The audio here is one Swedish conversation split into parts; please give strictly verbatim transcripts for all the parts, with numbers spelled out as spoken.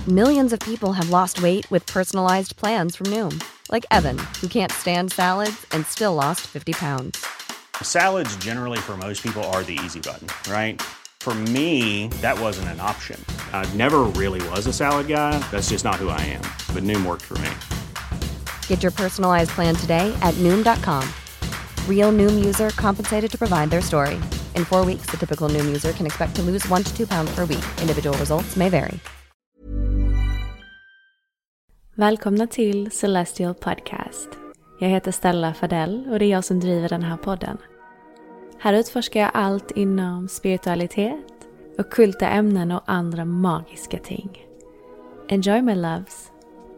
Millions of people have lost weight with personalized plans from Noom. Like Evan, who can't stand salads and still lost fifty pounds. Salads generally for most people are the easy button, right? For me, that wasn't an option. I never really was a salad guy. That's just not who I am. But Noom worked for me. Get your personalized plan today at Noom dot com. Real Noom user compensated to provide their story. In four weeks, the typical Noom user can expect to lose one to two pounds per week. Individual results may vary. Välkomna till Celestial Podcast. Jag heter Stella Fadell och det är jag som driver den här podden. Här utforskar jag allt inom spiritualitet, ockulta ämnen och andra magiska ting. Enjoy my loves!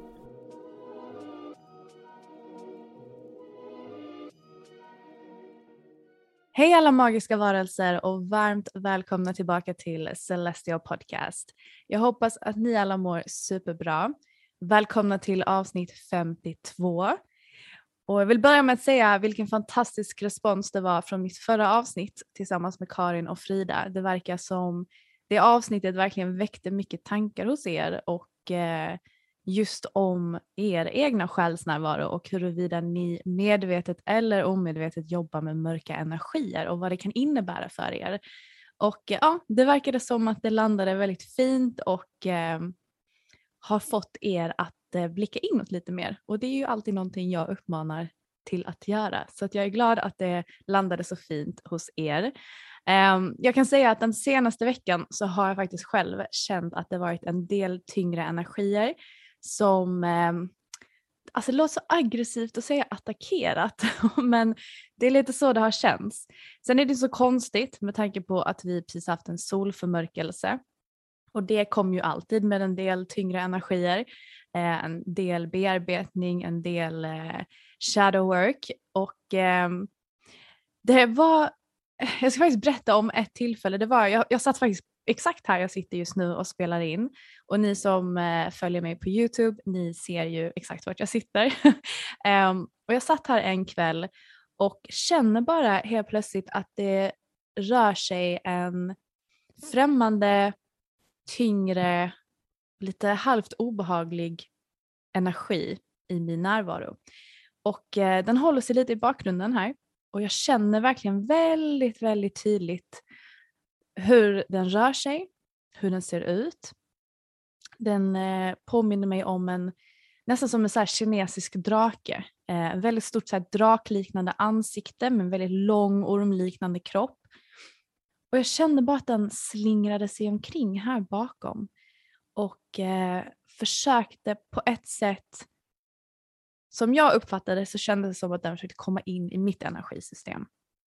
Hej alla magiska varelser och varmt välkomna tillbaka till Celestial Podcast. Jag hoppas att ni alla mår superbra. Välkomna till avsnitt femtiotvå. Och jag vill börja med att säga vilken fantastisk respons det var från mitt förra avsnitt tillsammans med Karin och Frida. Det verkar som det avsnittet verkligen väckte mycket tankar hos er och eh, just om er egna själsnärvaro och huruvida ni medvetet eller omedvetet jobbar med mörka energier och vad det kan innebära för er. Och eh, ja, det verkade som att det landade väldigt fint och eh, har fått er att eh, blicka inåt lite mer. Och det är ju alltid någonting jag uppmanar till att göra. Så att jag är glad att det landade så fint hos er. Eh, jag kan säga att den senaste veckan så har jag faktiskt själv känt att det varit en del tyngre energier som, eh, alltså det låter så aggressivt att säga attackerat, men det är lite så det har känts. Sen är det så konstigt med tanke på att vi precis haft en solförmörkelse. Och det kom ju alltid med en del tyngre energier, eh, en del bearbetning, en del eh, shadow work. Och eh, det var, jag ska faktiskt berätta om ett tillfälle, det var, jag, jag satt faktiskt exakt här jag sitter just nu och spelar in. Och ni som eh, följer mig på YouTube, ni ser ju exakt vart jag sitter. um, och jag satt här en kväll och känner bara helt plötsligt att det rör sig en främmande, tyngre, lite halvt obehaglig energi i min närvaro. Och eh, den håller sig lite i bakgrunden här. Och jag känner verkligen väldigt, väldigt tydligt hur den rör sig, hur den ser ut. Den eh, påminner mig om en, nästan som en så här kinesisk drake. Eh, en väldigt stort så här drakliknande ansikte med en väldigt lång ormliknande kropp. Och jag kände bara att den slingrade sig omkring här bakom. Och eh, försökte på ett sätt, som jag uppfattade så kändes det som att den försökte komma in i mitt energisystem.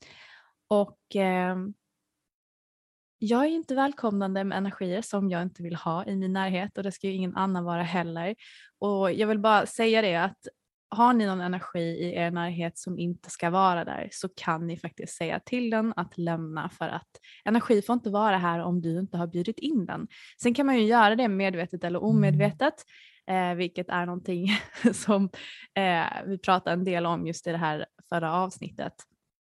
Och eh, jag är inte välkomnande med energier som jag inte vill ha i min närhet. Och det ska ju ingen annan vara heller. Och jag vill bara säga det att har ni någon energi i er närhet som inte ska vara där så kan ni faktiskt säga till den att lämna, för att energi får inte vara här om du inte har bjudit in den. Sen kan man ju göra det medvetet eller omedvetet, eh, vilket är någonting som eh, vi pratade en del om just i det här förra avsnittet.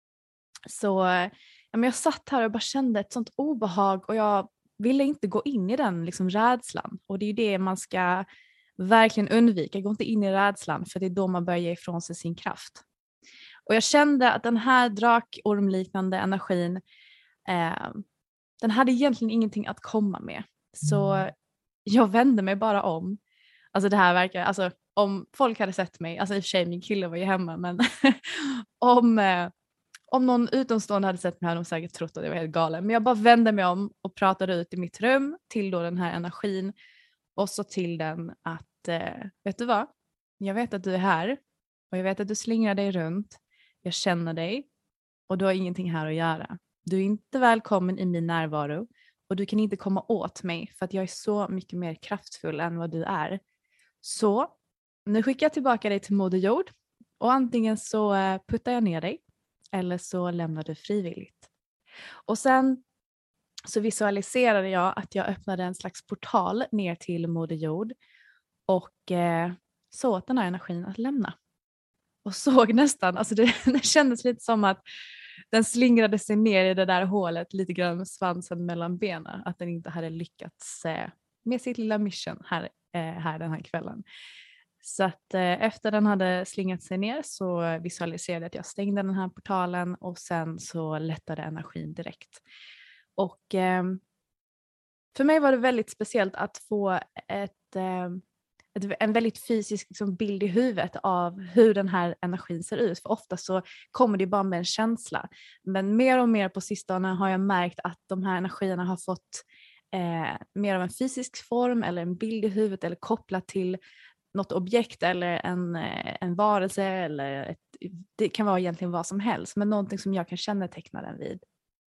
Så ja, men jag satt här och bara kände ett sånt obehag och jag ville inte gå in i den liksom rädslan. Och det är ju det man ska verkligen undvika. Gå inte in i rädslan, för det är då man börjar ge ifrån sig sin kraft. Och jag kände att den här drakormliknande energin, eh, den hade egentligen ingenting att komma med. Så jag vände mig bara om. Alltså det här verkar, alltså om folk hade sett mig, alltså i och för sig min kille var ju hemma, men om, eh, om någon utomstående hade sett mig hade de säkert trott att jag var helt galen. Men jag bara vände mig om och pratade ut i mitt rum till då den här energin. Och så till den att, eh, vet du vad? Jag vet att du är här. Och jag vet att du slingrar dig runt. Jag känner dig. Och du har ingenting här att göra. Du är inte välkommen i min närvaro. Och du kan inte komma åt mig. För att jag är så mycket mer kraftfull än vad du är. Så, nu skickar jag tillbaka dig till Moder Jord. Och antingen så eh, puttar jag ner dig. Eller så lämnar du frivilligt. Och sen så visualiserade jag att jag öppnade en slags portal ner till Moder Jord och eh, så åt den här energin att lämna. Och såg nästan, alltså det, det kändes lite som att den slingrade sig ner i det där hålet lite grann med svansen mellan benen. Att den inte hade lyckats eh, med sitt lilla mission här eh, här den här kvällen. Så att eh, efter den hade slingat sig ner så visualiserade jag att jag stängde den här portalen och sen så lättade energin direkt. Och eh, för mig var det väldigt speciellt att få ett, eh, ett, en väldigt fysisk liksom, bild i huvudet av hur den här energin ser ut. För ofta så kommer det bara med en känsla. Men mer och mer på sistone har jag märkt att de här energierna har fått eh, mer av en fysisk form eller en bild i huvudet eller kopplat till något objekt eller en, en varelse eller ett, det kan vara egentligen vad som helst, men någonting som jag kan känneteckna den vid.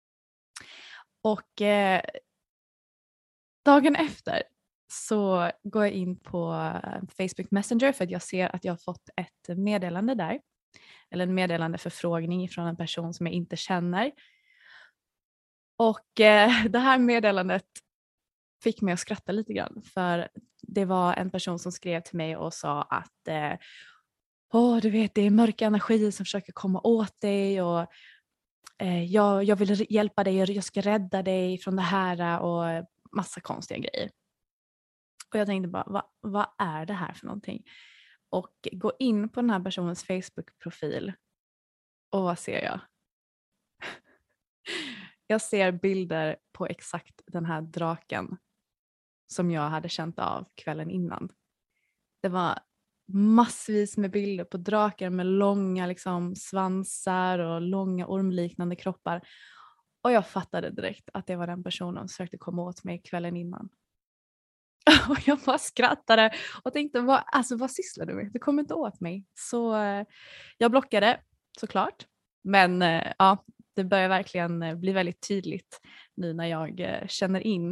Och eh, dagen efter så går jag in på Facebook Messenger för att jag ser att jag har fått ett meddelande där. Eller en meddelande förfrågning från en person som jag inte känner. Och eh, det här meddelandet fick mig att skratta lite grann. För det var en person som skrev till mig och sa att eh, åh, du vet, det är mörka energier som försöker komma åt dig och eh, jag, jag vill hjälpa dig, jag ska rädda dig från det här och massa konstiga grejer. Och jag tänkte bara, vad, vad är det här för någonting? Och gå in på den här personens Facebook-profil och vad ser jag? Jag ser bilder på exakt den här draken som jag hade känt av kvällen innan. Det var massvis med bilder på drakar med långa liksom, svansar och långa ormliknande kroppar. Och jag fattade direkt att det var den personen som försökte komma åt mig kvällen innan. Och jag bara skrattade och tänkte, vad, alltså, vad sysslar du med? Du kommer inte åt mig. Så eh, jag blockade såklart. Men eh, ja, det börjar verkligen bli väldigt tydligt nu när jag eh, känner in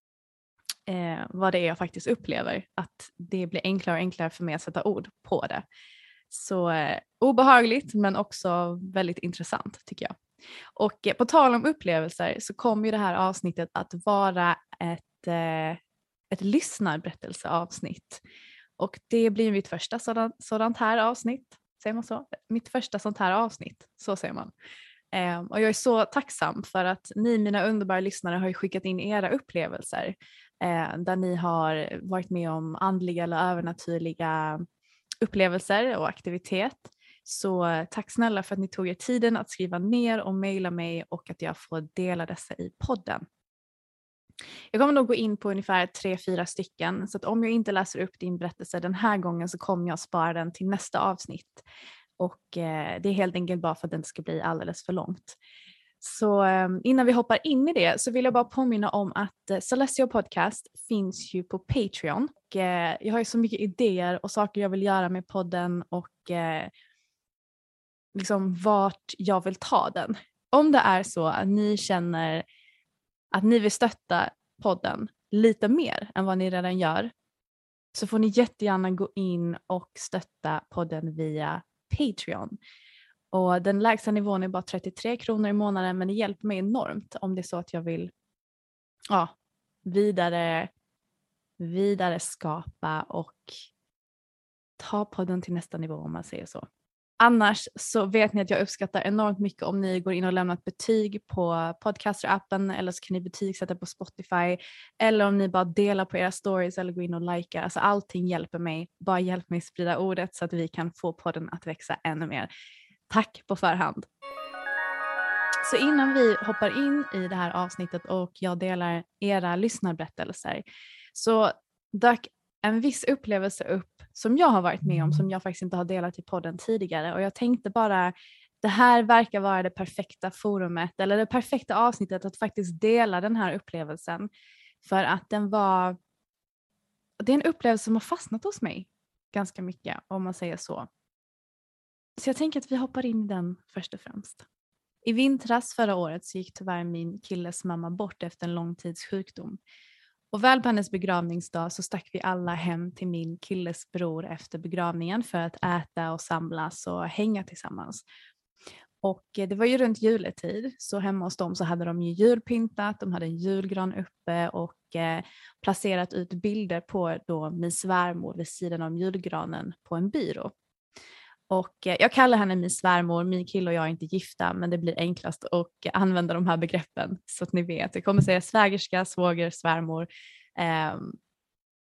eh, vad det är jag faktiskt upplever. Att det blir enklare och enklare för mig att sätta ord på det. Så eh, obehagligt men också väldigt intressant tycker jag. Och eh, på tal om upplevelser så kommer ju det här avsnittet att vara ett, eh, ett lyssnarberättelseavsnitt. Och det blir mitt första sådant, sådant här avsnitt. Säger man så? Mitt första sånt här avsnitt, så säger man. Eh, och jag är så tacksam för att ni, mina underbara lyssnare, har ju skickat in era upplevelser. Eh, där ni har varit med om andliga eller övernaturliga upplevelser och aktivitet. Så tack snälla för att ni tog er tiden att skriva ner och mejla mig och att jag får dela dessa i podden. Jag kommer nog gå in på ungefär tre, fyra stycken. Så att om jag inte läser upp din berättelse den här gången så kommer jag spara den till nästa avsnitt. Och eh, det är helt enkelt bara för att den ska bli alldeles för långt. Så eh, innan vi hoppar in i det så vill jag bara påminna om att eh, Celestial Podcast finns ju på Patreon. Och, eh, jag har ju så mycket idéer och saker jag vill göra med podden och eh, liksom vart jag vill ta den. Om det är så att ni känner att ni vill stötta podden lite mer än vad ni redan gör så får ni jättegärna gå in och stötta podden via Patreon. Och den lägsta nivån är bara trettiotre kronor i månaden, men det hjälper mig enormt om det är så att jag vill ja, vidare, vidare skapa och ta podden till nästa nivå om man säger så. Annars så vet ni att jag uppskattar enormt mycket om ni går in och lämnar ett betyg på Podcaster-appen eller så kan ni betygsätta på Spotify eller om ni bara delar på era stories eller går in och likar. Alltså allting hjälper mig. Bara hjälp mig sprida ordet så att vi kan få podden att växa ännu mer. Tack på förhand. Så innan vi hoppar in i det här avsnittet och jag delar era lyssnarberättelser så dök en viss upplevelse upp som jag har varit med om som jag faktiskt inte har delat i podden tidigare och jag tänkte bara det här verkar vara det perfekta forumet eller det perfekta avsnittet att faktiskt dela den här upplevelsen för att den var det är en upplevelse som har fastnat hos mig ganska mycket om man säger så. Så jag tänker att vi hoppar in i den först och främst. I vintras förra året så gick tyvärr min killes mamma bort efter en lång tids sjukdom. Och väl på hennes begravningsdag så stack vi alla hem till min killes bror efter begravningen för att äta och samlas och hänga tillsammans. Och det var ju runt juletid så hemma hos dem så hade de ju julpyntat, de hade en julgran uppe och eh, placerat ut bilder på då min svärmor vid sidan av julgranen på en byrå. Och eh, jag kallar henne min svärmor, min kille och jag är inte gifta men det blir enklast att använda de här begreppen så att ni vet. Jag kommer säga svägerska, svåger, svärmor. Eh,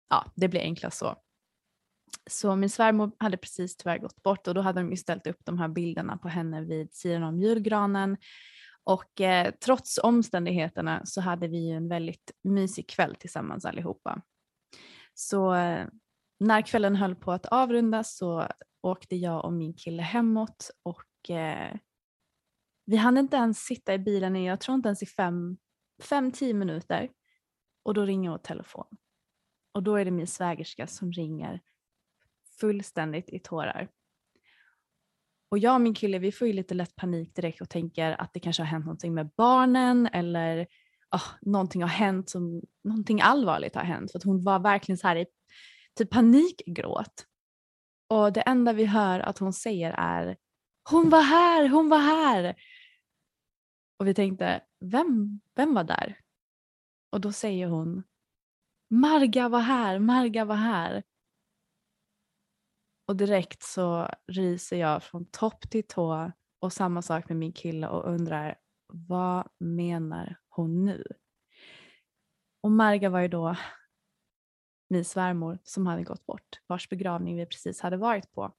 ja, det blir enklast så. Så min svärmor hade precis tyvärr gått bort och då hade de ju ställt upp de här bilderna på henne vid sidan om julgranen. Och eh, trots omständigheterna så hade vi ju en väldigt mysig kväll tillsammans allihopa. Så eh, när kvällen höll på att avrundas så åkte jag och min kille hemåt och eh, vi hann inte ens sitta i bilen i, jag tror inte ens i fem, fem, tio minuter. Och då ringer vår telefon. Och då är det min svägerska som ringer fullständigt i tårar. Och jag och min kille, vi får ju lite lätt panik direkt och tänker att det kanske har hänt någonting med barnen eller oh, någonting har hänt som, någonting allvarligt har hänt. För att hon var verkligen så här i typ panikgråt. Och det enda vi hör att hon säger är hon var här, hon var här. Och vi tänkte, vem, vem var där? Och då säger hon, Marga var här, Marga var här. Och direkt så ryser jag från topp till tå och samma sak med min kille och undrar, vad menar hon nu? Och Marga var ju då min svärmor som hade gått bort, vars begravning vi precis hade varit på.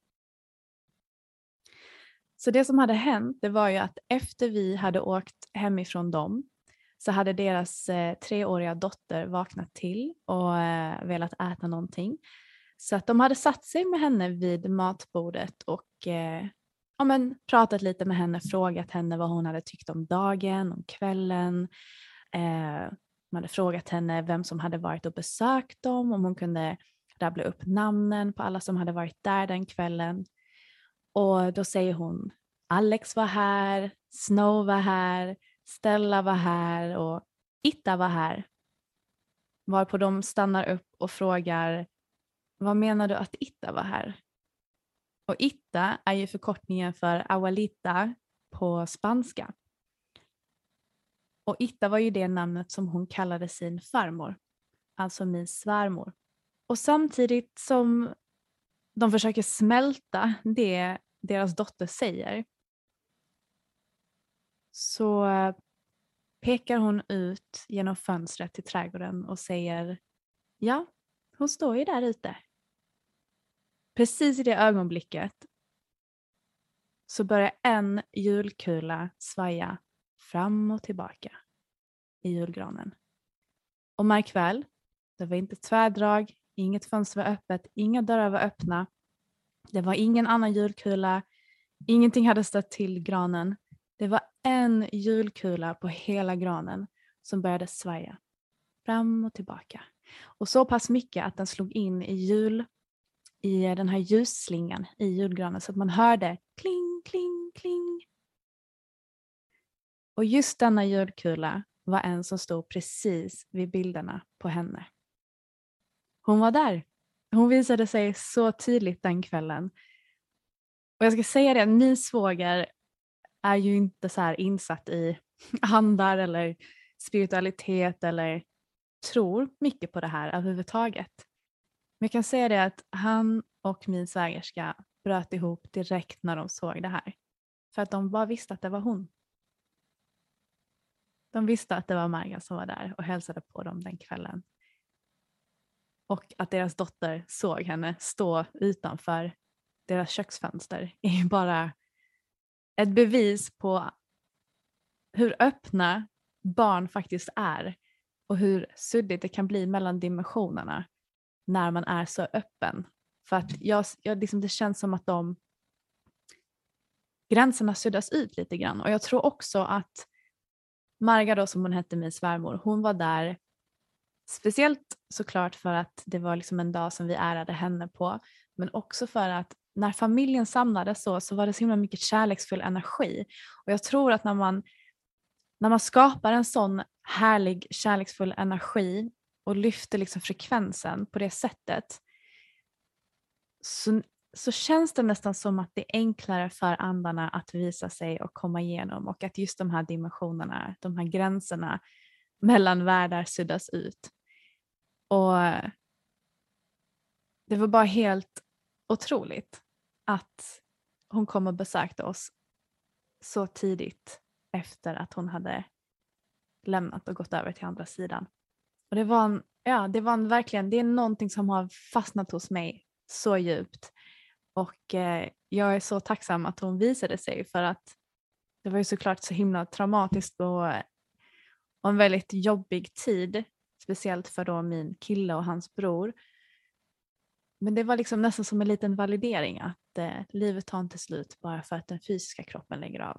Så det som hade hänt, det var ju att efter vi hade åkt hemifrån dem så hade deras eh, treåriga dotter vaknat till och eh, velat äta någonting. Så att de hade satt sig med henne vid matbordet och eh, ja, men, pratat lite med henne, frågat henne vad hon hade tyckt om dagen, om kvällen. Eh, man hade frågat henne vem som hade varit och besökt dem, om hon kunde rabbla upp namnen på alla som hade varit där den kvällen. Och då säger hon, Alex var här, Snow var här, Stella var här och Itta var här. Varpå de stannar upp och frågar, vad menar du att Itta var här? Och Itta är ju förkortningen för abuelita på spanska. Och Itta var ju det namnet som hon kallade sin farmor, alltså min svärmor. Och samtidigt som de försöker smälta det deras dotter säger så pekar hon ut genom fönstret till trädgården och säger, ja, hon står ju där ute. Precis i det ögonblicket så börjar en julkula svaja fram och tillbaka i julgranen. Och märk väl, det var inte tvärdrag, inget fönster var öppet, inga dörrar var öppna. Det var ingen annan julkula, ingenting hade stött till granen. Det var en julkula på hela granen som började svaja fram och tillbaka. Och så pass mycket att den slog in i jul, i den här ljusslingan i julgranen så att man hörde kling, kling, kling. Och just denna julkula var en som stod precis vid bilderna på henne. Hon var där. Hon visade sig så tydligt den kvällen. Och jag ska säga det, min svåger är ju inte så här insatt i andar eller spiritualitet eller tror mycket på det här överhuvudtaget. Men jag kan säga det att han och min svägerska bröt ihop direkt när de såg det här. För att de bara visste att det var hon. De visste att det var Marga som var där och hälsade på dem den kvällen. Och att deras dotter såg henne stå utanför deras köksfönster är ju bara ett bevis på hur öppna barn faktiskt är. Och hur suddigt det kan bli mellan dimensionerna när man är så öppen. För att jag, jag liksom, det känns som att de gränserna suddas ut lite grann. Och jag tror också att Marga då, som hon hette, min svärmor, hon var där speciellt såklart för att det var liksom en dag som vi ärade henne på. Men också för att när familjen samlades så, så var det så himla mycket kärleksfull energi. Och jag tror att när man, när man skapar en sån härlig kärleksfull energi och lyfter liksom frekvensen på det sättet så, så känns det nästan som att det är enklare för andarna att visa sig och komma igenom och att just de här dimensionerna, de här gränserna mellan världar suddas ut. Och det var bara helt otroligt att hon kom och besökte oss så tidigt efter att hon hade lämnat och gått över till andra sidan. Och det var en Ja, det var en, verkligen, det är någonting som har fastnat hos mig så djupt. Och eh, jag är så tacksam att hon visade sig, för att det var ju såklart så himla traumatiskt och, och en väldigt jobbig tid. Speciellt för då min kille och hans bror. Men det var liksom nästan som en liten validering att eh, livet tar inte slut bara för att den fysiska kroppen lägger av.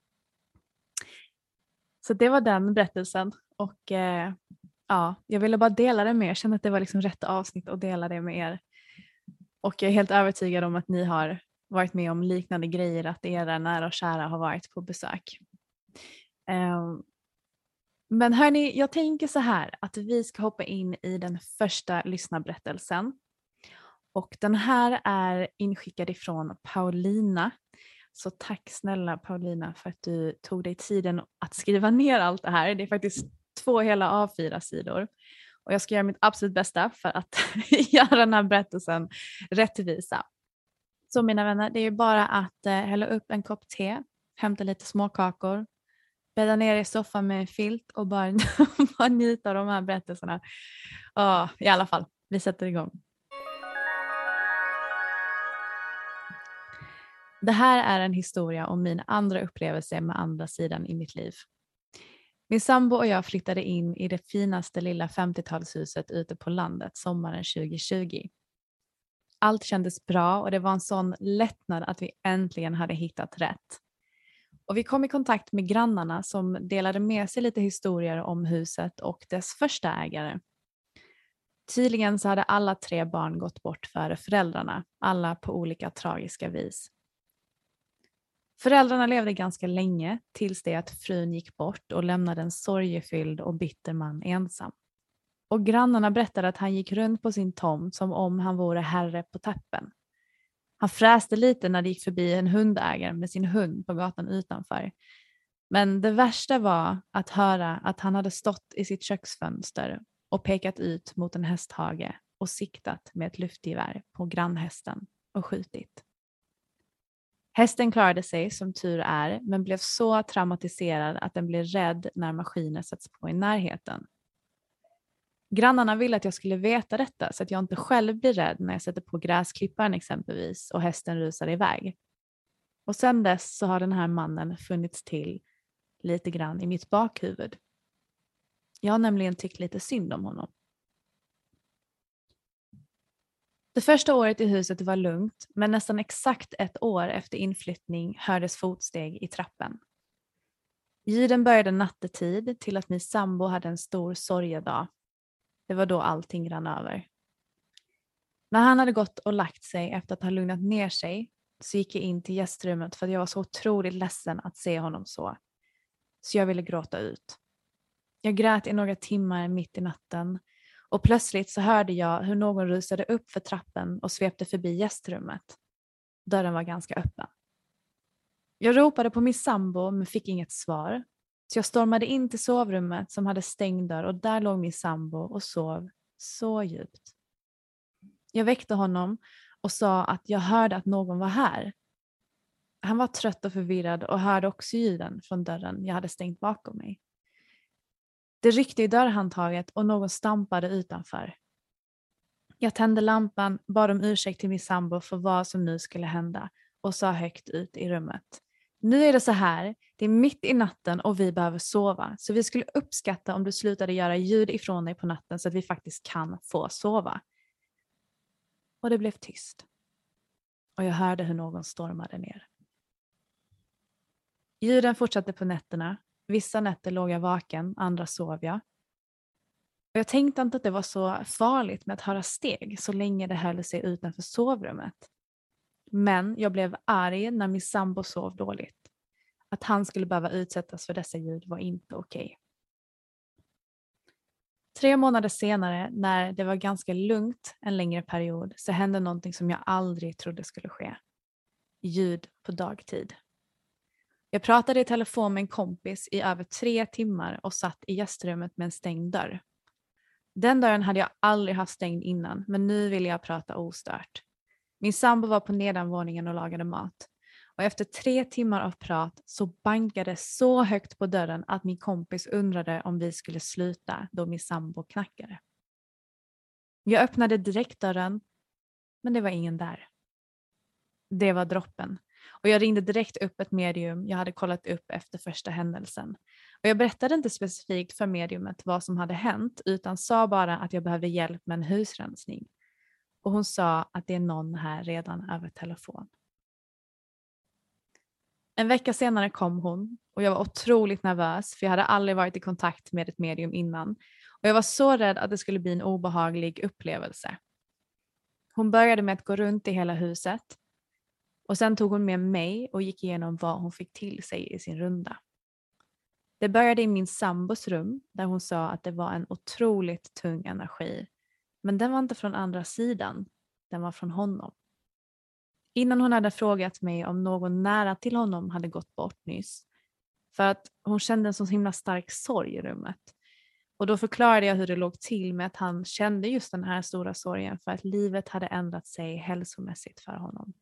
Så det var den berättelsen. Och eh, ja, jag ville bara dela det med er. Jag kände att det var liksom rätt avsnitt att dela det med er. Och jag är helt övertygad om att ni har varit med om liknande grejer, att era nära och kära har varit på besök. Um, men hörni, jag tänker så här att vi ska hoppa in i den första lyssnarberättelsen. Och den här är inskickad ifrån Paulina. Så tack snälla Paulina för att du tog dig tiden att skriva ner allt det här. Det är faktiskt två hela A fyra sidor. Och jag ska göra mitt absolut bästa för att göra den här berättelsen rättvisa. Så mina vänner, det är bara att eh, hälla upp en kopp te, hämta lite småkakor, bädda ner i soffan med en filt och bara, bara njuta av de här berättelserna. Oh, i alla fall, vi sätter igång. Det här är en historia om min andra upplevelse med andra sidan i mitt liv. Min sambo och jag flyttade in i det finaste lilla femtiotalshuset ute på landet sommaren tjugo tjugo. Allt kändes bra och det var en sån lättnad att vi äntligen hade hittat rätt. Och vi kom i kontakt med grannarna som delade med sig lite historier om huset och dess första ägare. Tydligen så hade alla tre barn gått bort före föräldrarna, alla på olika tragiska vis. Föräldrarna levde ganska länge tills det att frun gick bort och lämnade en sorgefylld och bitter man ensam. Och grannarna berättade att han gick runt på sin tomt som om han vore herre på täppen. Han fräste lite när det gick förbi en hundägare med sin hund på gatan utanför. Men det värsta var att höra att han hade stått i sitt köksfönster och pekat ut mot en hästhage och siktat med ett luftgevär på grannhästen och skjutit. Hästen klarade sig som tur är, men blev så traumatiserad att den blev rädd när maskiner sätts på i närheten. Grannarna ville att jag skulle veta detta så att jag inte själv blir rädd när jag sätter på gräsklipparen exempelvis och hästen rusar iväg. Och sedan dess så har den här mannen funnits till lite grann i mitt bakhuvud. Jag har nämligen tyckt lite synd om honom. Det första året i huset var lugnt, men nästan exakt ett år efter inflyttning hördes fotsteg i trappen. Ljuden började nattetid till att min sambo hade en stor sorgedag. Det var då allting rann över. När han hade gått och lagt sig efter att ha lugnat ner sig så gick jag in till gästrummet för att jag var så otroligt ledsen att se honom så. Så jag ville gråta ut. Jag grät i några timmar mitt i natten. Och plötsligt så hörde jag hur någon rusade upp för trappen och svepte förbi gästrummet. Dörren var ganska öppen. Jag ropade på min sambo men fick inget svar. Så jag stormade in till sovrummet som hade stängd dörr och där låg min sambo och sov så djupt. Jag väckte honom och sa att jag hörde att någon var här. Han var trött och förvirrad och hörde också ljuden från dörren jag hade stängt bakom mig. Det ryckte i dörrhandtaget och någon stampade utanför. Jag tände lampan, bad om ursäkt till min sambo för vad som nu skulle hända och sa högt ut i rummet. Nu är det så här, det är mitt i natten och vi behöver sova. Så vi skulle uppskatta om du slutade göra ljud ifrån dig på natten så att vi faktiskt kan få sova. Och det blev tyst. Och jag hörde hur någon stormade ner. Ljuden fortsatte på nätterna. Vissa nätter låg jag vaken, andra sov jag. Och jag tänkte inte att det var så farligt med att höra steg så länge det höll sig utanför sovrummet. Men jag blev arg när min sambo sov dåligt. Att han skulle behöva utsättas för dessa ljud var inte okej. Tre månader senare, när det var ganska lugnt en längre period, så hände någonting som jag aldrig trodde skulle ske. Ljud på dagtid. Jag pratade i telefon med en kompis i över tre timmar och satt i gästrummet med en stängd dörr. Den dörren hade jag aldrig haft stängd innan, men nu ville jag prata ostört. Min sambo var på nedanvåningen och lagade mat. Och efter tre timmar av prat så bankade så högt på dörren att min kompis undrade om vi skulle sluta då min sambo knackade. Jag öppnade direkt dörren, men det var ingen där. Det var droppen. Och jag ringde direkt upp ett medium jag hade kollat upp efter första händelsen. Och jag berättade inte specifikt för mediumet vad som hade hänt, utan sa bara att jag behövde hjälp med en husrensning. Och hon sa att det är någon här redan över telefon. En vecka senare kom hon och jag var otroligt nervös, för jag hade aldrig varit i kontakt med ett medium innan. Och jag var så rädd att det skulle bli en obehaglig upplevelse. Hon började med att gå runt i hela huset. Och sen tog hon med mig och gick igenom vad hon fick till sig i sin runda. Det började i min sambos rum, där hon sa att det var en otroligt tung energi. Men den var inte från andra sidan, den var från honom. Innan hon hade frågat mig om någon nära till honom hade gått bort nyss. För att hon kände en så himla stark sorg i rummet. Och då förklarade jag hur det låg till med att han kände just den här stora sorgen för att livet hade ändrat sig hälsomässigt för honom.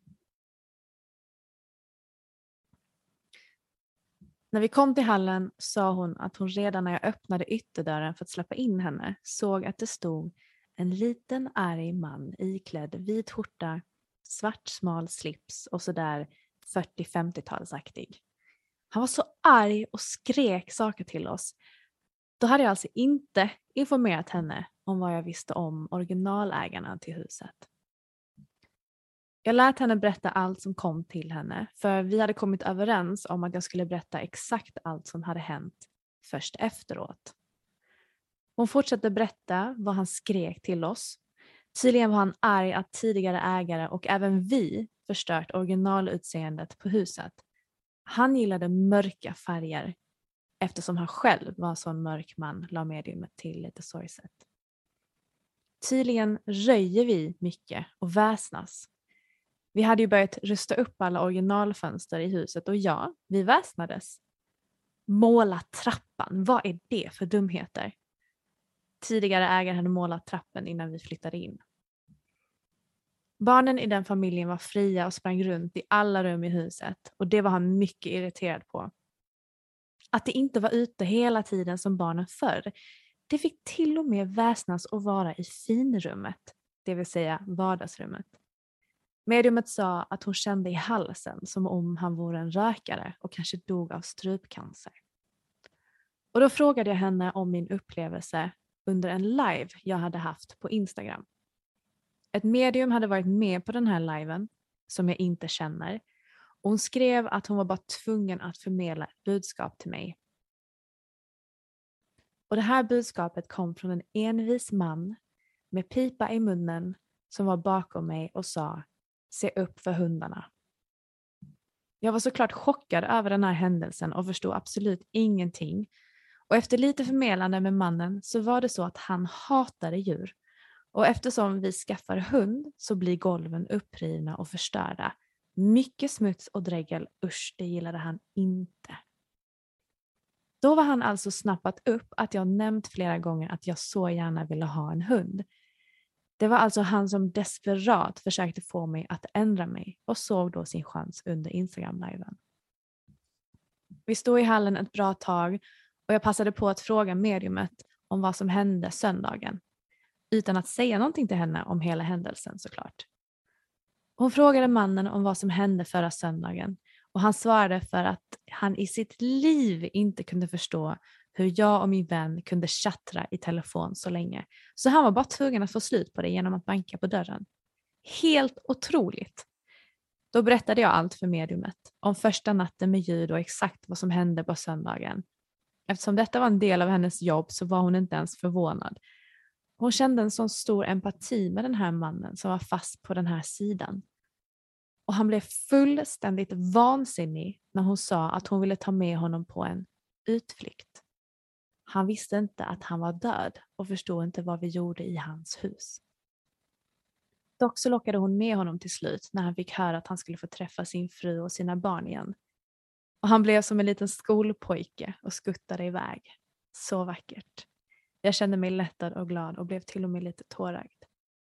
När vi kom till hallen sa hon att hon redan när jag öppnade ytterdörren för att släppa in henne såg att det stod en liten arg man iklädd vit skjorta, svart smal slips och sådär fyrtio-femtiotalsaktig. Han var så arg och skrek saker till oss. Då hade jag alltså inte informerat henne om vad jag visste om originalägarna till huset. Jag lät henne berätta allt som kom till henne, för vi hade kommit överens om att jag skulle berätta exakt allt som hade hänt först efteråt. Hon fortsatte berätta vad han skrek till oss. Tydligen var han arg att tidigare ägare och även vi förstört originalutseendet på huset. Han gillade mörka färger eftersom han själv var en sån mörk man, la mediumet till lite sorgset. Tydligen röjer vi mycket och väsnas. Vi hade ju börjat rusta upp alla originalfönster i huset och ja, vi väsnades. Måla trappan, vad är det för dumheter? Tidigare ägare hade målat trappen innan vi flyttade in. Barnen i den familjen var fria och sprang runt i alla rum i huset och det var han mycket irriterad på. Att det inte var ute hela tiden som barnen förr, det fick till och med väsnas och vara i finrummet, det vill säga vardagsrummet. Mediumet sa att hon kände i halsen som om han vore en rökare och kanske dog av strupcancer. Och då frågade jag henne om min upplevelse under en live jag hade haft på Instagram. Ett medium hade varit med på den här liven som jag inte känner. Och hon skrev att hon var bara tvungen att förmedla ett budskap till mig. Och det här budskapet kom från en envis man med pipa i munnen som var bakom mig och sa: se upp för hundarna. Jag var såklart chockad över den här händelsen och förstod absolut ingenting. Och efter lite förmedlande med mannen så var det så att han hatade djur. Och eftersom vi skaffar hund så blir golven upprivna och förstörda. Mycket smuts och dregel, usch, det gillade han inte. Då var han alltså snappat upp att jag nämnt flera gånger att jag så gärna ville ha en hund. Det var alltså han som desperat försökte få mig att ändra mig och såg då sin chans under Instagram-liven. Vi stod i hallen ett bra tag och jag passade på att fråga mediumet om vad som hände söndagen. Utan att säga någonting till henne om hela händelsen såklart. Hon frågade mannen om vad som hände förra söndagen och han svarade för att han i sitt liv inte kunde förstå hur jag och min vän kunde chattra i telefon så länge. Så han var bara tvungen att få slut på det genom att banka på dörren. Helt otroligt. Då berättade jag allt för mediumet om första natten med ljud och exakt vad som hände på söndagen. Eftersom detta var en del av hennes jobb så var hon inte ens förvånad. Hon kände en sån stor empati med den här mannen som var fast på den här sidan. Och han blev fullständigt vansinnig när hon sa att hon ville ta med honom på en utflykt. Han visste inte att han var död och förstod inte vad vi gjorde i hans hus. Dock så lockade hon med honom till slut när han fick höra att han skulle få träffa sin fru och sina barn igen. Och han blev som en liten skolpojke och skuttade iväg. Så vackert. Jag kände mig lättad och glad och blev till och med lite tårögd.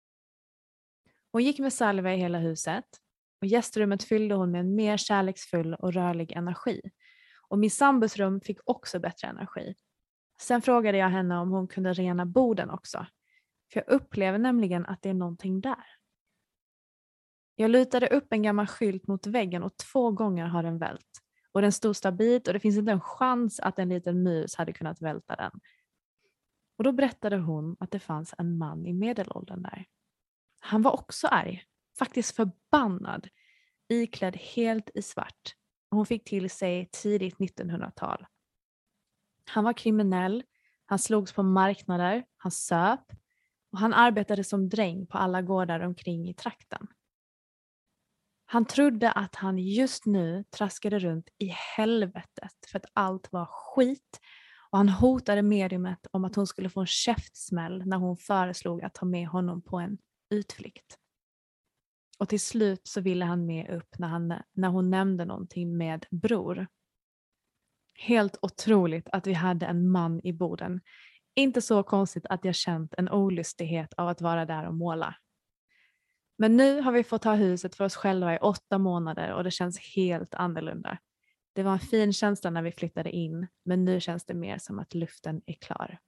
Hon gick med salva i hela huset och gästrummet fyllde hon med en mer kärleksfull och rörlig energi. Och min sambos rum fick också bättre energi. Sen frågade jag henne om hon kunde rena borden också. För jag upplever nämligen att det är någonting där. Jag lutade upp en gammal skylt mot väggen och två gånger har den vält. Och den stod stabilt och det finns inte en chans att en liten mus hade kunnat välta den. Och då berättade hon att det fanns en man i medelåldern där. Han var också arg, faktiskt förbannad, iklädd helt i svart. Och hon fick till sig tidigt nittonhundratal. Han var kriminell, han slogs på marknader, han söp och han arbetade som dräng på alla gårdar omkring i trakten. Han trodde att han just nu traskade runt i helvetet för att allt var skit och han hotade mediumet om att hon skulle få en käftsmäll när hon föreslog att ta med honom på en utflykt. Och till slut så ville han med upp när, han, när hon nämnde någonting med bror. Helt otroligt att vi hade en man i Boden. Inte så konstigt att jag känt en olustighet av att vara där och måla. Men nu har vi fått ha huset för oss själva i åtta månader och det känns helt annorlunda. Det var en fin känsla när vi flyttade in, men nu känns det mer som att luften är klar.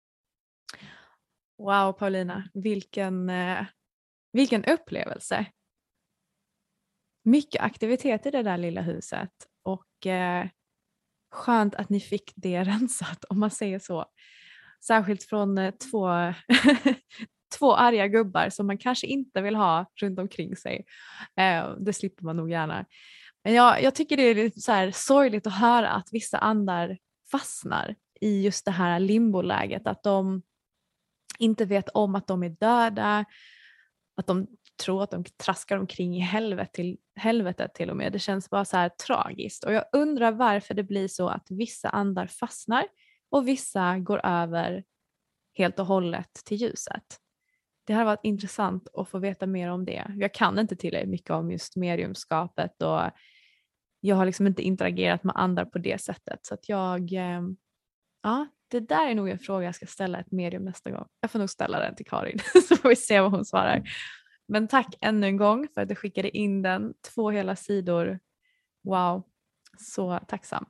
Wow, Paulina, vilken, eh, vilken upplevelse. Mycket aktivitet i det där lilla huset och eh, skönt att ni fick det rensat om man säger så. Särskilt från eh, två, två arga gubbar som man kanske inte vill ha runt omkring sig. Eh, det slipper man nog gärna. Men jag, jag tycker det är lite så här sorgligt att höra att vissa andar fastnar i just det här limboläget. Att de inte vet om att de är döda. Att de tror att de traskar omkring i helvetet till, helvetet till och med. Det känns bara så här tragiskt. Och jag undrar varför det blir så att vissa andar fastnar och vissa går över helt och hållet till ljuset. Det har varit intressant att få veta mer om det. Jag kan inte tillräckligt mycket om just mediumskapet och jag har liksom inte interagerat med andar på det sättet. Så att jag, ja, det där är nog en fråga jag ska ställa ett medium nästa gång. Jag får nog ställa den till Karin så får vi se vad hon svarar. Men tack ännu en gång för att du skickade in den. Två hela sidor. Wow, så tacksam.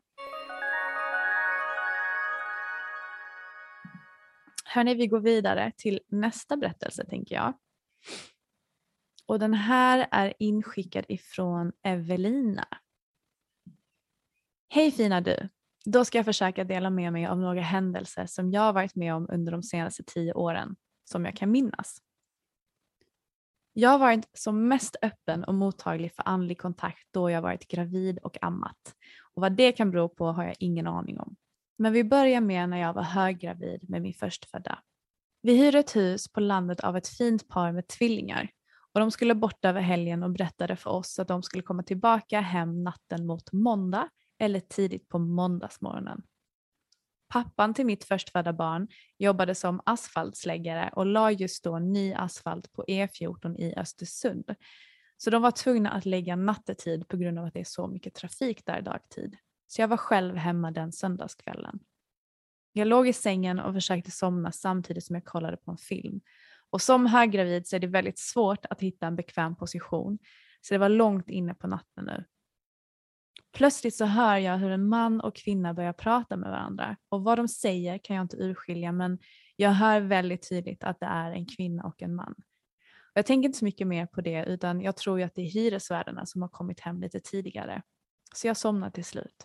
Hörrni, vi går vidare till nästa berättelse tänker jag. Och den här är inskickad ifrån Evelina. Hej fina du. Då ska jag försöka dela med mig av några händelser som jag har varit med om under de senaste tio åren som jag kan minnas. Jag har varit som mest öppen och mottaglig för andlig kontakt då jag varit gravid och ammat. Och vad det kan bero på har jag ingen aning om. Men vi börjar med när jag var höggravid med min förstfödda. Vi hyrde ett hus på landet av ett fint par med tvillingar. Och de skulle bort över helgen och berättade för oss att de skulle komma tillbaka hem natten mot måndag eller tidigt på måndagsmorgonen. Pappan till mitt förstfödda barn jobbade som asfaltsläggare och la just då ny asfalt på E fjorton i Östersund. Så de var tvungna att lägga nattetid på grund av att det är så mycket trafik där dagtid. Så jag var själv hemma den söndagskvällen. Jag låg i sängen och försökte somna samtidigt som jag kollade på en film. Och som höggravid så är det väldigt svårt att hitta en bekväm position. Så det var långt inne på natten nu. Plötsligt så hör jag hur en man och kvinna börjar prata med varandra. Och vad de säger kan jag inte urskilja, men jag hör väldigt tydligt att det är en kvinna och en man. Och jag tänker inte så mycket mer på det, utan jag tror ju att det är hyresvärdarna som har kommit hem lite tidigare. Så jag somnar till slut.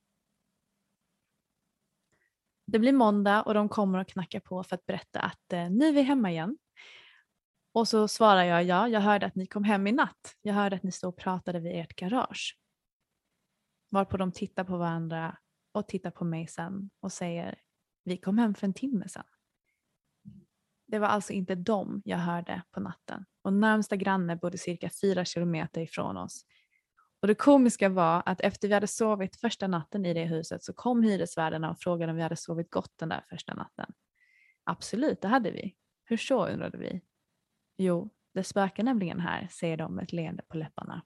Det blir måndag och de kommer och knackar på för att berätta att eh, nu är vi hemma igen. Och så svarar jag, ja, jag hörde att ni kom hem i natt. Jag hörde att ni stod och pratade vid ert garage. Varpå de tittar på varandra och tittar på mig sen och säger, vi kom hem för en timme sedan. Det var alltså inte dem jag hörde på natten. Och närmsta granne bodde cirka fyra kilometer ifrån oss. Och det komiska var att efter vi hade sovit första natten i det huset så kom hyresvärdarna och frågade om vi hade sovit gott den där första natten. Absolut, det hade vi. Hur så, undrade vi. Jo, det spökar nämligen här, säger de med ett leende på läpparna.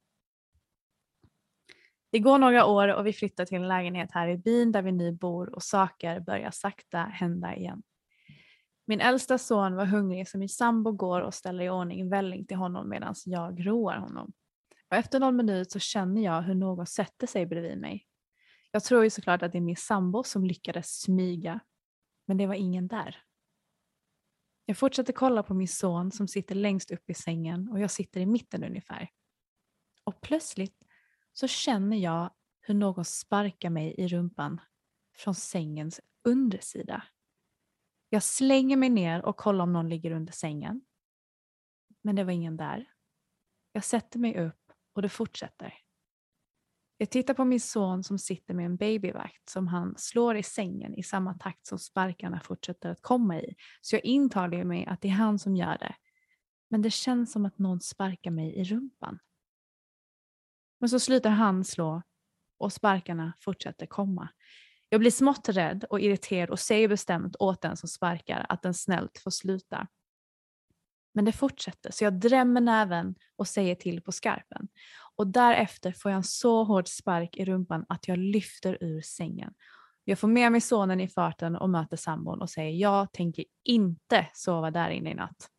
Det går några år och vi flyttar till en lägenhet här i byn där vi nu bor och saker börjar sakta hända igen. Min äldsta son var hungrig så min sambo går och ställer i ordning välling till honom medan jag roar honom. Och efter någon minut så känner jag hur någon sätter sig bredvid mig. Jag tror ju såklart att det är min sambo som lyckades smyga, men det var ingen där. Jag fortsätter kolla på min son som sitter längst upp i sängen och jag sitter i mitten ungefär. Och plötsligt så känner jag hur någon sparkar mig i rumpan från sängens undersida. Jag slänger mig ner och kollar om någon ligger under sängen. Men det var ingen där. Jag sätter mig upp och det fortsätter. Jag tittar på min son som sitter med en babyvakt som han slår i sängen i samma takt som sparkarna fortsätter att komma i. Så jag intalar mig att det är han som gör det. Men det känns som att någon sparkar mig i rumpan. Men så slutar han slå och sparkarna fortsätter komma. Jag blir smått rädd och irriterad och säger bestämt åt den som sparkar att den snällt får sluta. Men det fortsätter så jag drämmer näven och säger till på skarpen. Och därefter får jag en så hård spark i rumpan att jag lyfter ur sängen. Jag får med mig sonen i farten och möter sambon och säger jag tänker inte sova där inne i natt.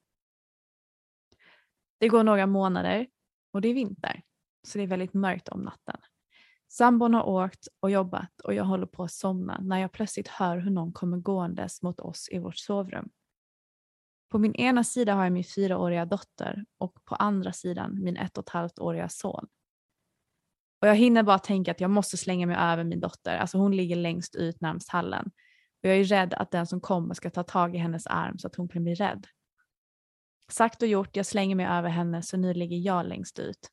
Det går några månader och det är vinter så det är väldigt mörkt om natten. Sambon har åkt och jobbat och jag håller på att somna när jag plötsligt hör hur någon kommer gåendes mot oss i vårt sovrum. På min ena sida har jag min fyraåriga dotter och på andra sidan min ett och ett halvt åriga son. Och jag hinner bara tänka att jag måste slänga mig över min dotter. Alltså hon ligger längst ut närmast hallen. Och jag är rädd att den som kommer ska ta tag i hennes arm så att hon kan bli rädd. Sagt och gjort, jag slänger mig över henne så nu ligger jag längst ut.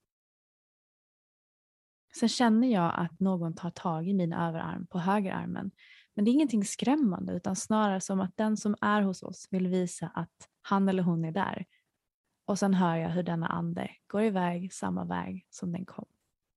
Sen känner jag att någon tar tag i min överarm på högerarmen. Men det är ingenting skrämmande utan snarare som att den som är hos oss vill visa att han eller hon är där. Och sen hör jag hur denna ande går iväg samma väg som den kom.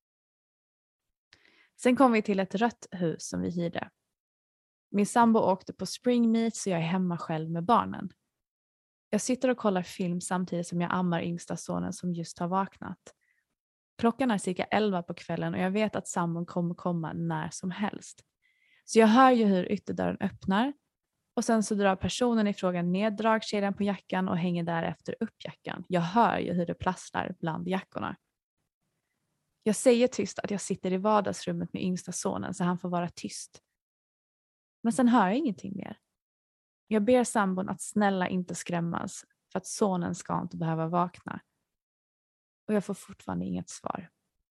Sen kom vi till ett rött hus som vi hyrde. Min sambo åkte på spring meet så jag är hemma själv med barnen. Jag sitter och kollar film samtidigt som jag ammar yngsta sonen som just har vaknat. Klockan är cirka elva på kvällen och jag vet att sambon kommer komma när som helst. Så jag hör ju hur ytterdörren öppnar och sen så drar personen i frågan ner dragkedjan på jackan och hänger därefter upp jackan. Jag hör ju hur det plastrar bland jackorna. Jag säger tyst att jag sitter i vardagsrummet med yngsta sonen så han får vara tyst. Men sen hör jag ingenting mer. Jag ber sambon att snälla inte skrämmas för att sonen ska inte behöva vakna. Och jag får fortfarande inget svar.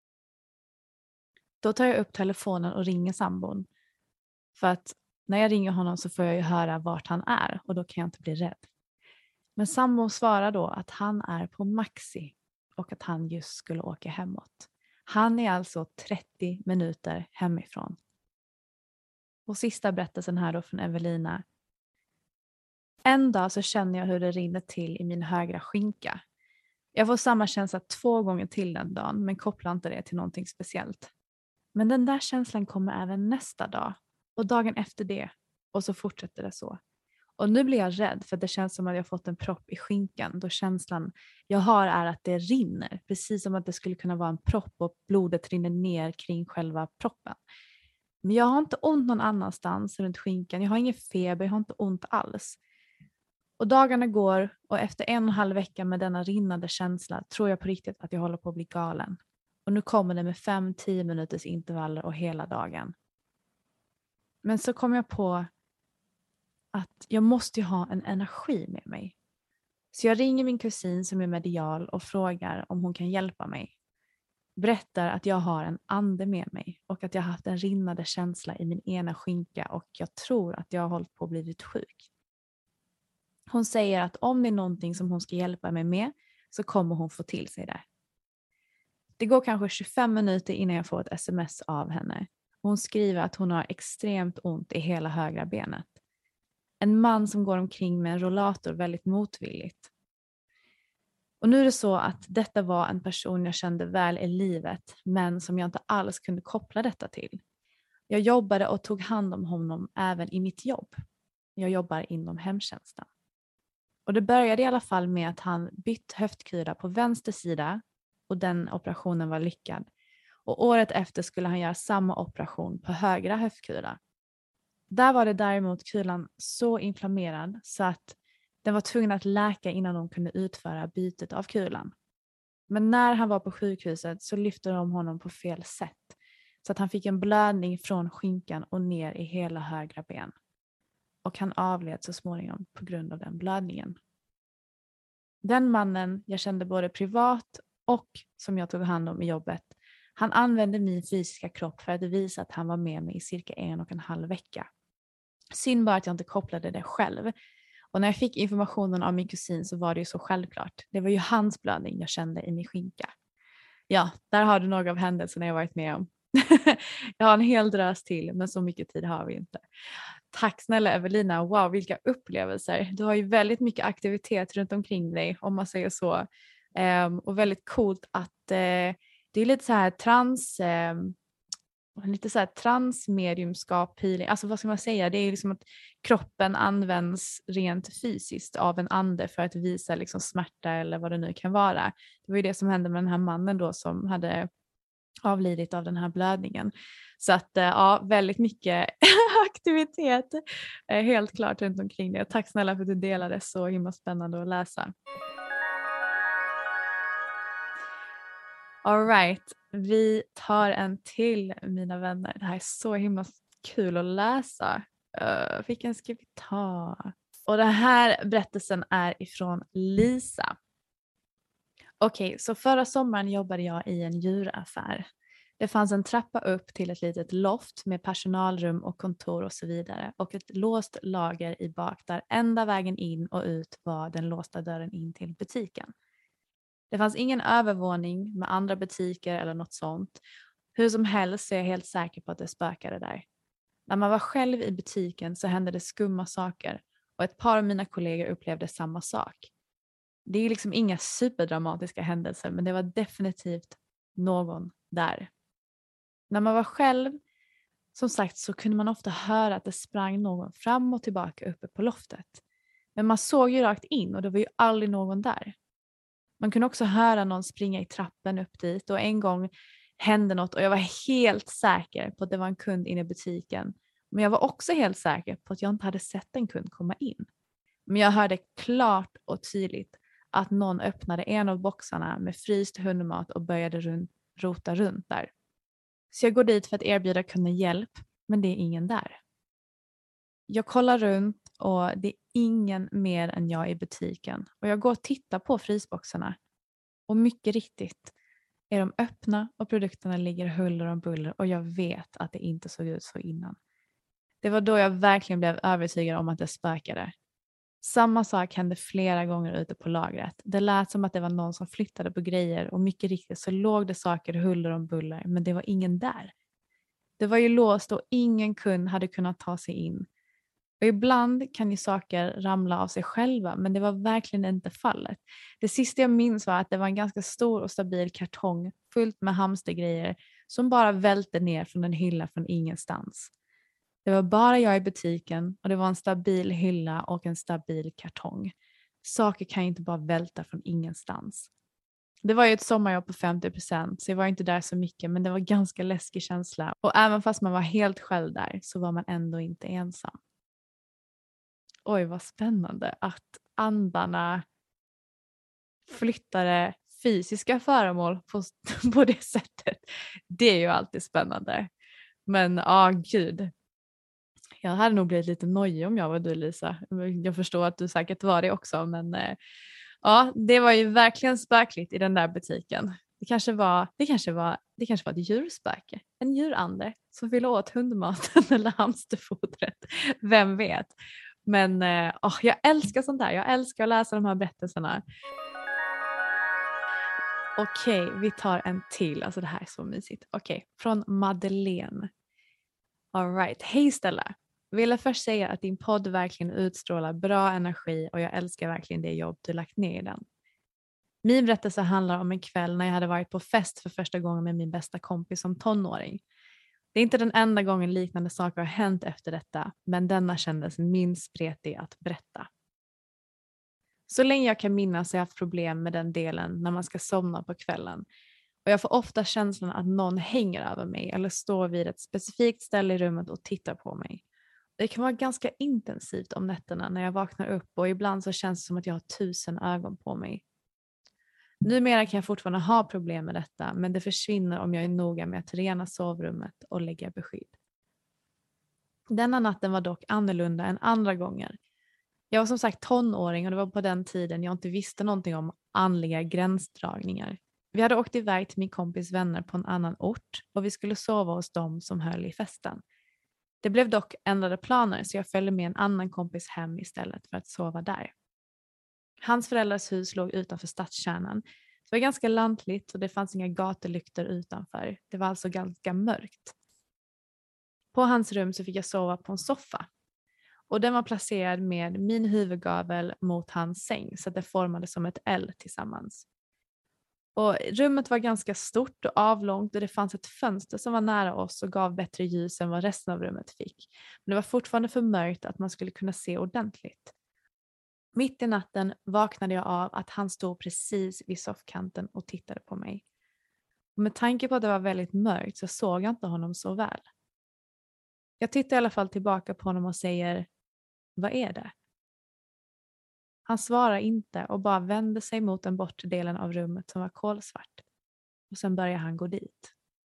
Då tar jag upp telefonen och ringer sambon. För att när jag ringer honom så får jag ju höra vart han är och då kan jag inte bli rädd. Men sambon svarar då att han är på Maxi och att han just skulle åka hemåt. Han är alltså trettio minuter hemifrån. Och sista berättelsen här då från Evelina. En dag så känner jag hur det rinner till i min högra skinka. Jag får samma känsla två gånger till den dagen men kopplar inte det till någonting speciellt. Men den där känslan kommer även nästa dag och dagen efter det och så fortsätter det så. Och nu blir jag rädd för det känns som att jag fått en propp i skinkan då känslan jag har är att det rinner. Precis som att det skulle kunna vara en propp och blodet rinner ner kring själva proppen. Men jag har inte ont någon annanstans runt skinkan. Jag har ingen feber, jag har inte ont alls. Och dagarna går och efter en och en halv vecka med denna rinnande känsla tror jag på riktigt att jag håller på att bli galen. Och nu kommer det med fem till tio minuters intervaller och hela dagen. Men så kom jag på att jag måste ju ha en energi med mig. Så jag ringer min kusin som är medial och frågar om hon kan hjälpa mig. Berättar att jag har en ande med mig och att jag har haft en rinnande känsla i min ena skinka och jag tror att jag har hållit på att blivit sjuk. Hon säger att om det är någonting som hon ska hjälpa mig med så kommer hon få till sig det. Det går kanske tjugofem minuter innan jag får ett sms av henne. Hon skriver att hon har extremt ont i hela högra benet. En man som går omkring med en rollator väldigt motvilligt. Och nu är det så att detta var en person jag kände väl i livet men som jag inte alls kunde koppla detta till. Jag jobbade och tog hand om honom även i mitt jobb. Jag jobbar inom hemtjänsten. Och det började i alla fall med att han bytt höftkula på vänster sida och den operationen var lyckad. Och året efter skulle han göra samma operation på högra höftkula. Där var det däremot kulan så inflammerad så att den var tvungen att läka innan de kunde utföra bytet av kulan. Men när han var på sjukhuset så lyfte de honom på fel sätt. Så att han fick en blödning från skinkan och ner i hela högra ben. Och han avled så småningom på grund av den blödningen. Den mannen jag kände både privat och som jag tog hand om i jobbet, han använde min fysiska kropp för att visa att han var med mig i cirka en och en halv vecka. Synd bara att jag inte kopplade det själv. Och när jag fick informationen av min kusin så var det ju så självklart. Det var ju hans blödning jag kände i min skinka. Ja, där har du några av händelserna jag varit med om. Jag har en hel drös till, men så mycket tid har vi inte. Tack snälla Evelina, wow vilka upplevelser. Du har ju väldigt mycket aktivitet runt omkring dig om man säger så. Um, och väldigt coolt att uh, det är lite så här trans... Um, lite så här transmediumskap, healing. Alltså vad ska man säga? Det är liksom att kroppen används rent fysiskt av en ande för att visa liksom smärta eller vad det nu kan vara. Det var ju det som hände med den här mannen då som hade avlidit av den här blödningen. Så att ja, väldigt mycket aktivitet helt klart runt omkring det. Tack snälla för att du delade, så himla spännande att läsa. All right, vi tar en till mina vänner. Det här är så himla kul att läsa. Uh, vilken ska vi ta? Och den här berättelsen är ifrån Lisa. Okej, okay, så förra sommaren jobbade jag i en djuraffär. Det fanns en trappa upp till ett litet loft med personalrum och kontor och så vidare. Och ett låst lager i bak där enda vägen in och ut var den låsta dörren in till butiken. Det fanns ingen övervåning med andra butiker eller något sånt. Hur som helst så är jag helt säker på att det spökade där. När man var själv i butiken så hände det skumma saker. Och ett par av mina kollegor upplevde samma sak. Det är liksom inga superdramatiska händelser, men det var definitivt någon där. När man var själv, som sagt, så kunde man ofta höra att det sprang någon fram och tillbaka uppe på loftet. Men man såg ju rakt in och det var ju aldrig någon där. Man kunde också höra någon springa i trappen upp dit, och en gång hände något och jag var helt säker på att det var en kund inne i butiken. Men jag var också helt säker på att jag inte hade sett en kund komma in. Men jag hörde klart och tydligt att någon öppnade en av boxarna med fryst hundmat och började runt, rota runt där. Så jag går dit för att erbjuda kunden hjälp, men det är ingen där. Jag kollar runt och det är ingen mer än jag i butiken. Och jag går och tittar på frysboxarna. Och mycket riktigt är de öppna och produkterna ligger huller om buller, och jag vet att det inte såg ut så innan. Det var då jag verkligen blev övertygad om att det spökade. Samma sak hände flera gånger ute på lagret. Det lät som att det var någon som flyttade på grejer, och mycket riktigt så låg det saker huller om buller, men det var ingen där. Det var ju låst och ingen kund hade kunnat ta sig in. Och ibland kan ju saker ramla av sig själva, men det var verkligen inte fallet. Det sista jag minns var att det var en ganska stor och stabil kartong fullt med hamstergrejer som bara välte ner från en hylla från ingenstans. Det var bara jag i butiken och det var en stabil hylla och en stabil kartong. Saker kan ju inte bara välta från ingenstans. Det var ju ett sommarjobb på femtio procent, så jag var inte där så mycket, men det var ganska läskig känsla. Och även fast man var helt själv där så var man ändå inte ensam. Oj, vad spännande att andarna flyttade fysiska föremål på, på det sättet. Det är ju alltid spännande. Men ja, gud. Jag hade nog blivit lite nojig om jag var du, Lisa. Jag förstår att du säkert var det också. Men eh, ja, det var ju verkligen spökligt i den där butiken. Det kanske var, det kanske var, det kanske var ett djurspöke. En djurande som ville åt hundmaten eller hamsterfodret. Vem vet? Men eh, oh, jag älskar sånt där. Jag älskar att läsa de här berättelserna. Okej, okay, vi tar en till. Alltså det här är så mysigt. Okej, okay, från Madeleine. All right. Hej Stella. Ville först säga att din podd verkligen utstrålar bra energi och jag älskar verkligen det jobb du lagt ner i den. Min berättelse handlar om en kväll när jag hade varit på fest för första gången med min bästa kompis som tonåring. Det är inte den enda gången liknande saker har hänt efter detta, men denna kändes minst spretig att berätta. Så länge jag kan minnas har jag haft problem med den delen när man ska somna på kvällen. Och jag får ofta känslan att någon hänger över mig eller står vid ett specifikt ställe i rummet och tittar på mig. Det kan vara ganska intensivt om nätterna när jag vaknar upp och ibland så känns det som att jag har tusen ögon på mig. Numera kan jag fortfarande ha problem med detta, men det försvinner om jag är noga med att rena sovrummet och lägga beskydd. Denna natten var dock annorlunda än andra gånger. Jag var som sagt tonåring och det var på den tiden jag inte visste någonting om andliga gränsdragningar. Vi hade åkt iväg till min kompis vänner på en annan ort och vi skulle sova hos dem som höll i festen. Det blev dock ändrade planer så jag följde med en annan kompis hem istället för att sova där. Hans föräldrars hus låg utanför stadskärnan. Det var ganska lantligt och det fanns inga gatulyktor utanför. Det var alltså ganska mörkt. På hans rum så fick jag sova på en soffa. Och den var placerad med min huvudgavel mot hans säng så att det formade som ett L tillsammans. Och rummet var ganska stort och avlångt och det fanns ett fönster som var nära oss och gav bättre ljus än vad resten av rummet fick. Men det var fortfarande för mörkt att man skulle kunna se ordentligt. Mitt i natten vaknade jag av att han stod precis vid soffkanten och tittade på mig. Och med tanke på att det var väldigt mörkt så såg jag inte honom så väl. Jag tittar i alla fall tillbaka på honom och säger, vad är det? Han svarar inte och bara vände sig mot den bortre delen av rummet som var kolsvart. Och sen börjar han gå dit.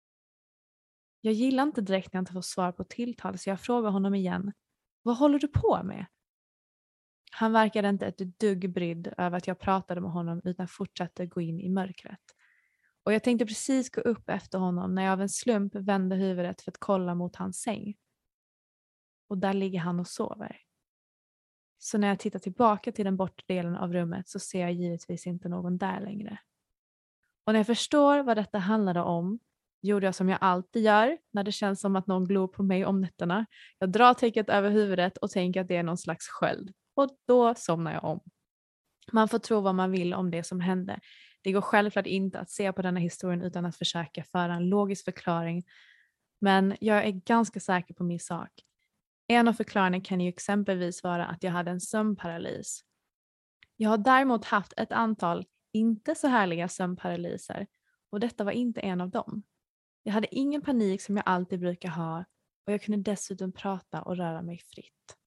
Jag gillar inte direkt när jag inte får svar på tilltal så jag frågar honom igen, vad håller du på med? Han verkade inte ett dugg brydd över att jag pratade med honom utan fortsatte gå in i mörkret. Och jag tänkte precis gå upp efter honom när jag av en slump vände huvudet för att kolla mot hans säng. Och där ligger han och sover. Så när jag tittar tillbaka till den bortre delen av rummet så ser jag givetvis inte någon där längre. Och när jag förstår vad detta handlade om gjorde jag som jag alltid gör när det känns som att någon glor på mig om nätterna. Jag drar täcket över huvudet och tänker att det är någon slags sköld. Och då somnar jag om. Man får tro vad man vill om det som hände. Det går självklart inte att se på denna historien utan att försöka föra en logisk förklaring. Men jag är ganska säker på min sak. En av förklaringarna kan ju exempelvis vara att jag hade en sömnparalys. Jag har däremot haft ett antal inte så härliga sömnparalyser och detta var inte en av dem. Jag hade ingen panik som jag alltid brukar ha och jag kunde dessutom prata och röra mig fritt.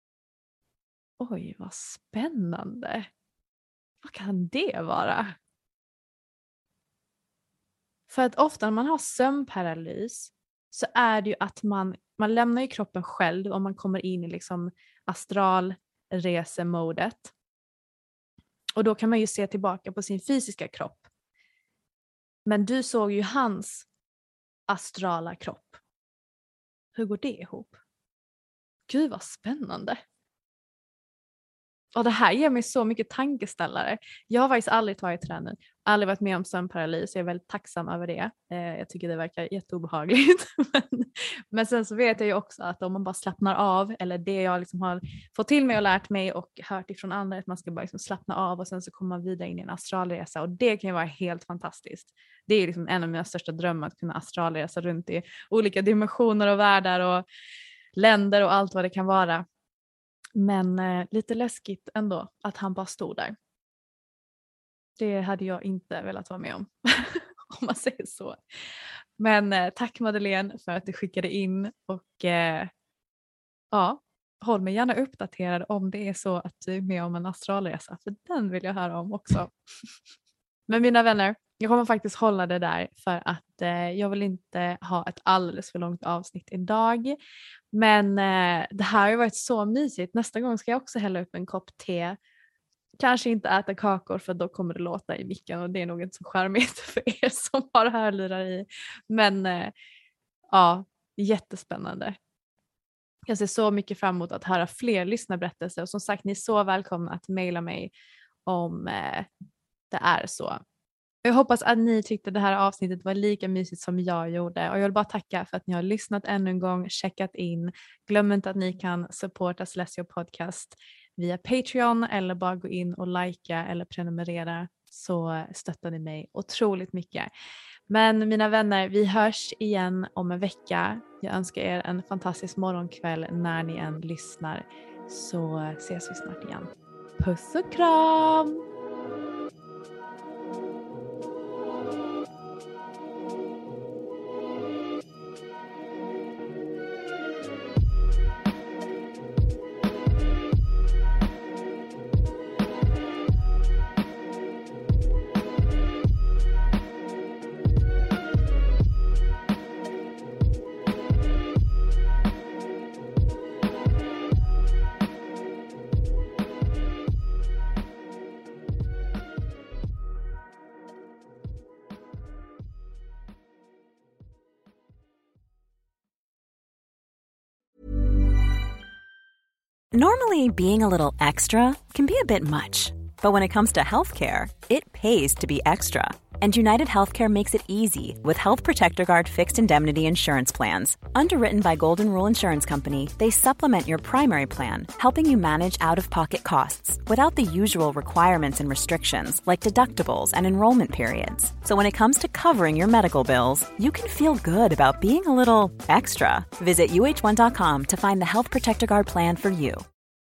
Oj, vad spännande. Vad kan det vara? För att ofta när man har sömnparalys så är det ju att man, man lämnar ju kroppen själv och man kommer in i liksom astralresemodet. Och då kan man ju se tillbaka på sin fysiska kropp. Men du såg ju hans astrala kropp. Hur går det ihop? Gud vad spännande. Och det här ger mig så mycket tankeställare. Jag har faktiskt aldrig tagit träning. Aldrig varit med om sömnparalys. Jag är väldigt tacksam över det. Eh, jag tycker det verkar jätteobehagligt. men, men sen så vet jag ju också att om man bara slappnar av. Eller det jag liksom har fått till mig och lärt mig och hört ifrån andra. Att man ska bara liksom slappna av och sen så kommer man vidare in i en astralresa. Och det kan ju vara helt fantastiskt. Det är liksom en av mina största drömmar. Att kunna astralresa runt i olika dimensioner och världar och länder och allt vad det kan vara. Men eh, lite läskigt ändå att han bara stod där. Det hade jag inte velat vara med om. Om man säger så. Men eh, tack Madeleine för att du skickade in. Och eh, ja, håll mig gärna uppdaterad om det är så att du är med om en astralresa. För den vill jag höra om också. Men mina vänner, jag kommer faktiskt hålla det där för att eh, jag vill inte ha ett alldeles för långt avsnitt idag. Men eh, det här har ju varit så mysigt. Nästa gång ska jag också hälla upp en kopp te. Kanske inte äta kakor för då kommer det låta i micken och det är nog inte så charmigt för er som har hörlurar i. Men eh, ja, jättespännande. Jag ser så mycket fram emot att höra fler lyssnarberättelser och som sagt ni är så välkomna att mejla mig om eh, det är så. Jag hoppas att ni tyckte det här avsnittet var lika mysigt som jag gjorde. Och jag vill bara tacka för att ni har lyssnat ännu en gång, checkat in. Glöm inte att ni kan supporta Celestial Podcast via Patreon eller bara gå in och likea eller prenumerera så stöttar ni mig otroligt mycket. Men mina vänner, vi hörs igen om en vecka. Jag önskar er en fantastisk morgonkväll när ni än lyssnar. Så ses vi snart igen. Puss och kram! Normally, being a little extra can be a bit much, but when it comes to healthcare, it pays to be extra. And United Healthcare makes it easy with Health Protector Guard fixed indemnity insurance plans. Underwritten by Golden Rule Insurance Company, they supplement your primary plan, helping you manage out-of-pocket costs without the usual requirements and restrictions like deductibles and enrollment periods. So when it comes to covering your medical bills, you can feel good about being a little extra. Visit U H one dot com to find the Health Protector Guard plan for you.